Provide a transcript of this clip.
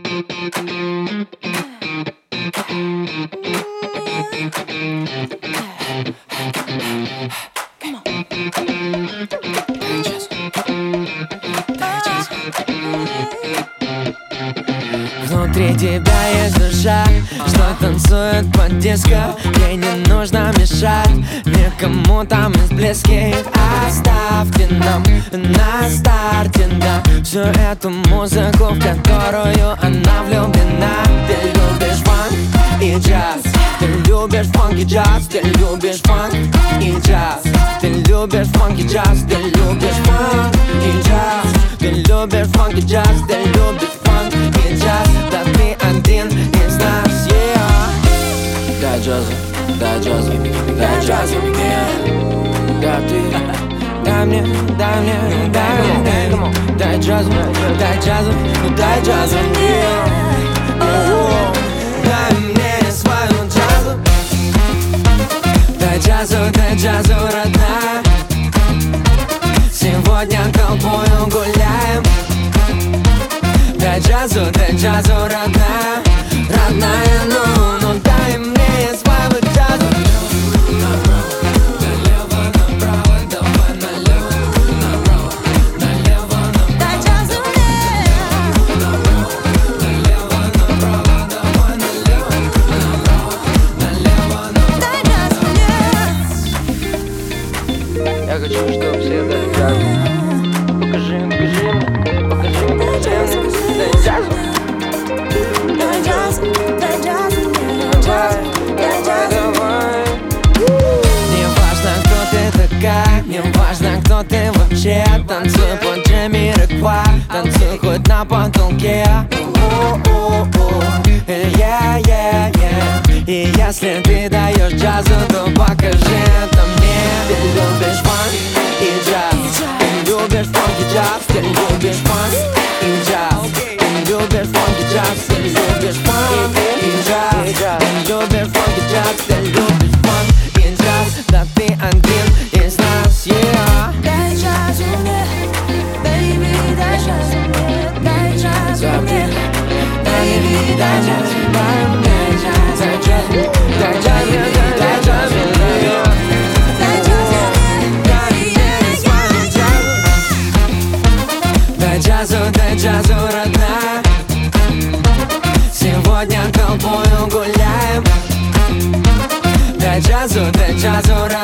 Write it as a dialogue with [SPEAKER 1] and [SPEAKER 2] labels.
[SPEAKER 1] Внутри тебя есть душа, что танцует под диско. Ей не нужно мешать никому там из близких. Оставьте нам на старте, да, всю эту музыку, в которую она влюблена. Ты любишь фанк и джаз, ты любишь фанк и джаз, ты любишь фанк и джаз, ты любишь фанк и джаз, ты любишь фанк и джаз, ты любишь фанк и джаз, ты любишь фанк и джаз. Да ты один из нас, yeah. Дай джазу, дай джазу, дай джазу мне. Да ты, дай мне, дай мне, дай мне. Дай джазу, дай джазу, дай джазу мне. Дай мне свою джазу. Дай джазу, родная. Сегодня толпою гуляем. Дай джазу, родная. Родная, ну дай мне свою джазу. Налево, направо, давай налево, направо, налево, направо. Дай джазу мне. Налево, направо, давай налево, направо, налево, направо. Дай джазу мне. Я хочу, чтобы все дали джазу. Покажи мне, покажи мне. Дай джазу. Дай джаз, дай джаз, дай джаз. Не важно, кто ты такая, не важно, кто ты вообще. Танцуй под Джамироквай, танцуй хоть на потолке. И если ты даешь джазу, то покажи это мне. Ты любишь фанк и джаз, ты любишь фанк и джаз, ты любишь фанк и джаз, ты любишь фанк и джаз, ты любишь фанк и джаз, ты любишь фанк и джаз, ты любишь фанк и джаз. Да ты один из нас, yeah.
[SPEAKER 2] Дай джазу мне, baby, дай джазу мне, дай джазу мне, baby, дай джазу мне, дай джазу, дай джазу, дай джазу мне.
[SPEAKER 1] Дай джазу, родная. Сегодня толпою гуляем. Дай джазу, родная.